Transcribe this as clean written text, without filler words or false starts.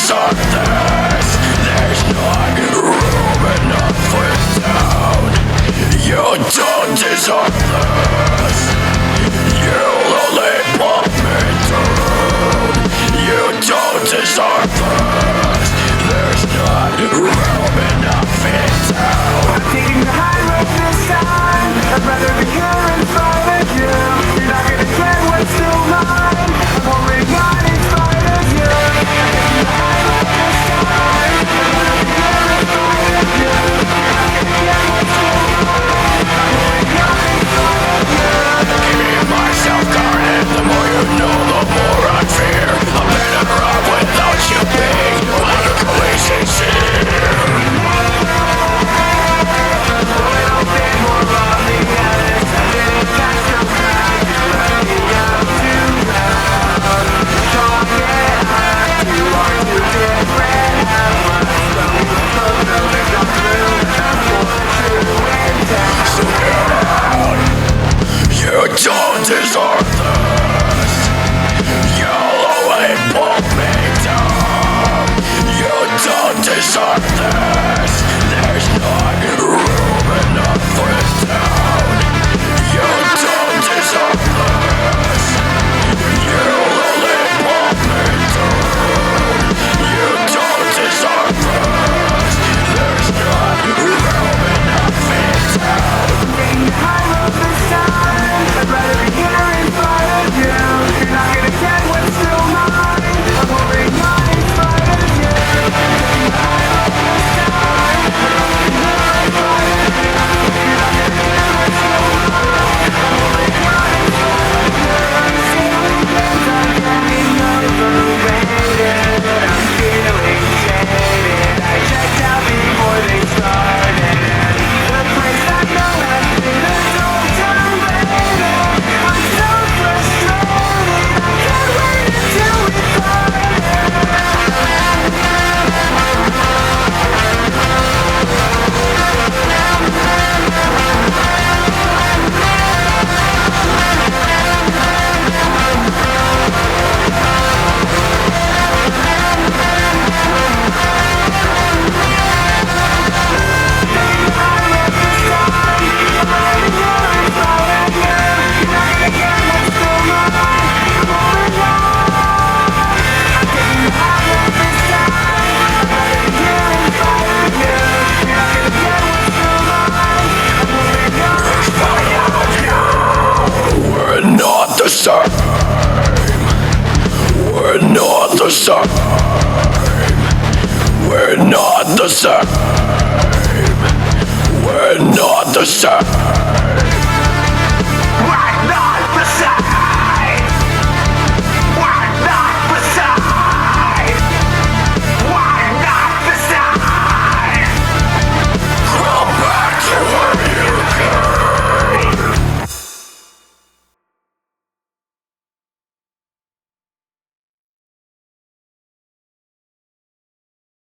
deserve this. There's not room enough for down. You don't deserve this. You'll only put me down. You don't deserve this. There's not room enough in town. I'm taking the high road this time. I'd rather be here in spite of you. You're not gonna get what's still mine. I'm holding on in spite of you. I'm taking the high road this time. I'd rather be here in spite of you. You're not gonna get what's still mine. I'm holding on in spite of you. Keeping myself guarded, the more you know, the more I fear. I'm better off without you being logically sincere. You don't deserve this. You'll only pull me down. You don't deserve this. There's not room enough for down. You don't deserve this. You'll only pull me down. You don't deserve this. There's not room enough in town. Taking the high road this time. I'd rather be here in spite of you. You're not gonna get what's still mine. I'm holding on in spite of you. Taking the high road this time. I'd rather be here in spite of you. You're not gonna get what's still mine. I'm holding on in spite of you. Ceiling fans are getting overrated. I'm feeling jaded. I checked out before they started. The place I know has been a total baby. I'm so frustrated. I can't wait until we find the same. We're not the same. We're not the same. We're not the same.